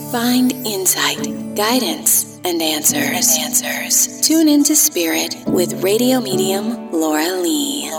Find insight, guidance, and answers. Tune into Spirit with radio medium Laura Lee.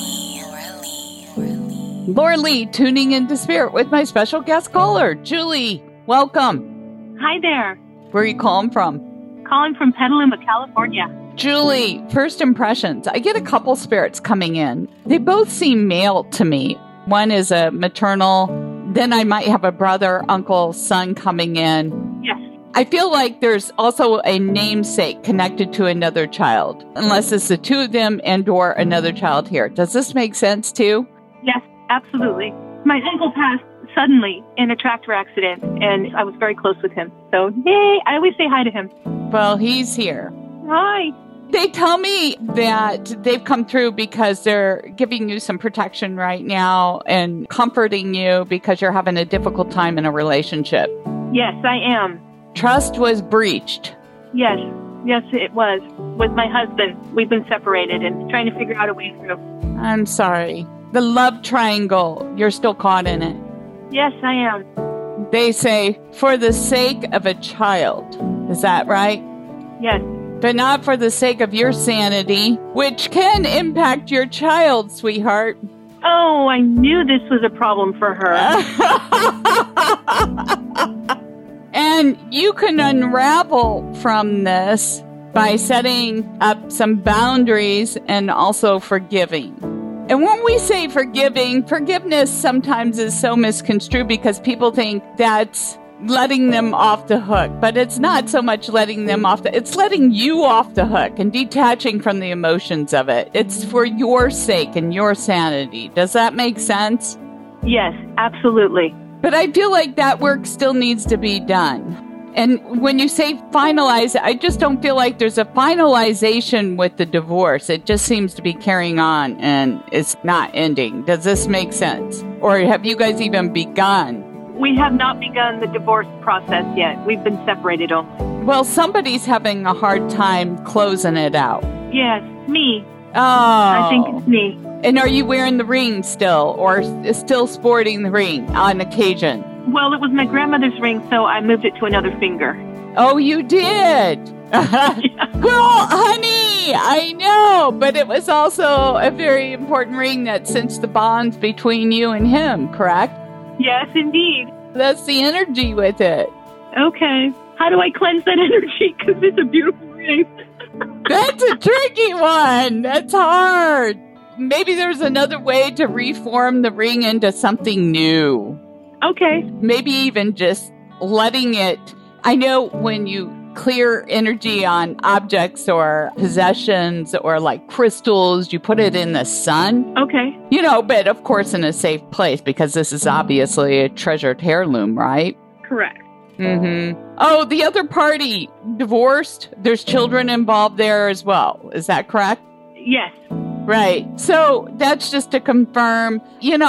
Laura Lee, tuning into Spirit with my special guest caller, Julie. Welcome. Hi there. Where are you calling from? Calling from Petaluma, California. Julie, first impressions. I get a couple spirits coming in. They both seem male to me. One is a maternal, then I might have a brother, uncle, son coming in. Yes. I feel like there's also a namesake connected to another child, unless it's the two of them and or another child here. Does this make sense too? Yes, absolutely. My uncle passed suddenly in a tractor accident, and I was very close with him. So, yay, I always say hi to him. Well, he's here. Hi. They tell me that they've come through because they're giving you some protection right now and comforting you because you're having a difficult time in a relationship. Yes, I am. Trust was breached. Yes, it was. With my husband, we've been separated and trying to figure out a way through. I'm sorry. The love triangle, you're still caught in it. Yes, I am. They say, for the sake of a child. Is that right? Yes. But not for the sake of your sanity, which can impact your child, sweetheart. Oh, I knew this was a problem for her. And you can unravel from this by setting up some boundaries and also forgiving. And when we say forgiving, forgiveness sometimes is so misconstrued because people think that's letting them off the hook. But it's not so much letting them off it's letting you off the hook and detaching from the emotions of it. It's for your sake and your sanity. Does that make sense? Yes, absolutely. But I feel like that work still needs to be done. And when you say finalize, I just don't feel like there's a finalization with the divorce. It just seems to be carrying on and it's not ending. Does this make sense? Or have you guys even begun? We have not begun the divorce process yet. We've been separated only. Well, somebody's having a hard time closing it out. Yes, me. Oh. I think it's me. And are you wearing the ring still or still sporting the ring on occasion? Well, it was my grandmother's ring, so I moved it to another finger. Oh, you did? Yeah. Well, honey, I know, but it was also a very important ring that cinched the bonds between you and him, correct? Yes, indeed. That's the energy with it. Okay. How do I cleanse that energy? Because it's a beautiful ring. That's a tricky one. That's hard. Maybe there's another way to reform the ring into something new. Okay. Maybe even just letting it. I know when you clear energy on objects or possessions or like crystals, you put it in the sun. Okay. You know, but of course in a safe place because this is obviously a treasured heirloom, right? Correct. Mm-hmm. Oh, the other party divorced. There's children involved there as well. Is that correct? Yes. Right. So that's just to confirm,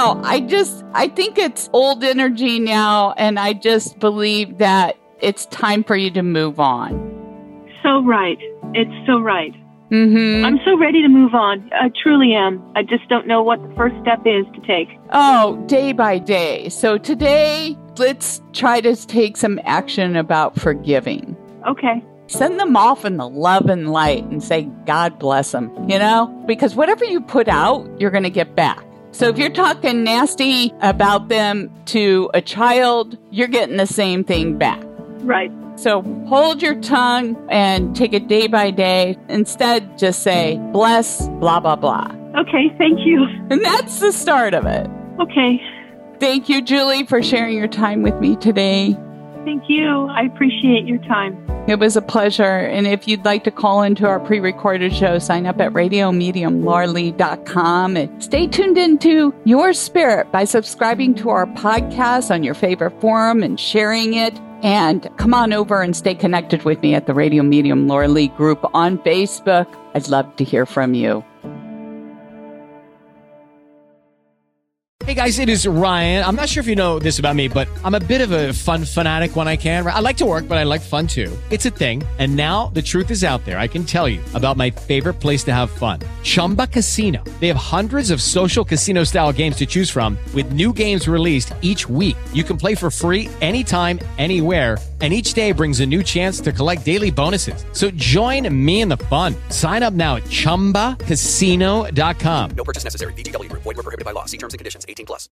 I think it's old energy now. And I just believe that it's time for you to move on. So right. It's so right. Mm-hmm. I'm so ready to move on. I truly am. I just don't know what the first step is to take. Oh, day by day. So today, let's try to take some action about forgiving. Okay. Send them off in the love and light and say, God bless them, because whatever you put out, you're going to get back. So if you're talking nasty about them to a child, you're getting the same thing back. Right. So hold your tongue and take it day by day. Instead, just say, bless, blah, blah, blah. Okay, thank you. And that's the start of it. Okay. Thank you, Julie, for sharing your time with me today. Thank you. I appreciate your time. It was a pleasure. And if you'd like to call into our pre-recorded show, sign up at radiomediumlauralee.com and stay tuned into your spirit by subscribing to our podcast on your favorite forum and sharing it. And come on over and stay connected with me at the Radio Medium Laura Lee group on Facebook. I'd love to hear from you. Hey guys, it is Ryan. I'm not sure if you know this about me, but I'm a bit of a fun fanatic when I can. I like to work, but I like fun too. It's a thing. And now the truth is out there. I can tell you about my favorite place to have fun. Chumba Casino. They have hundreds of social casino style games to choose from with new games released each week. You can play for free anytime, anywhere. And each day brings a new chance to collect daily bonuses. So join me in the fun. Sign up now at ChumbaCasino.com. No purchase necessary. VGW Group. Void where prohibited by law. See terms and conditions. 18+.